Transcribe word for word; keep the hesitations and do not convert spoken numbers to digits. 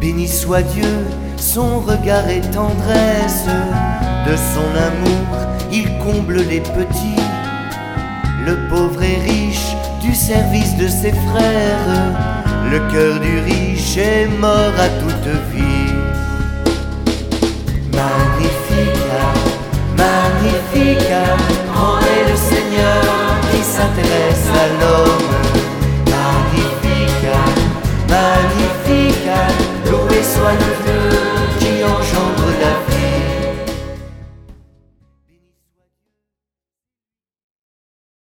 Béni soit Dieu, son regard et tendresse, de son amour il comble les petits. Le pauvre est riche du service de ses frères, le cœur du riche est mort à toute vie.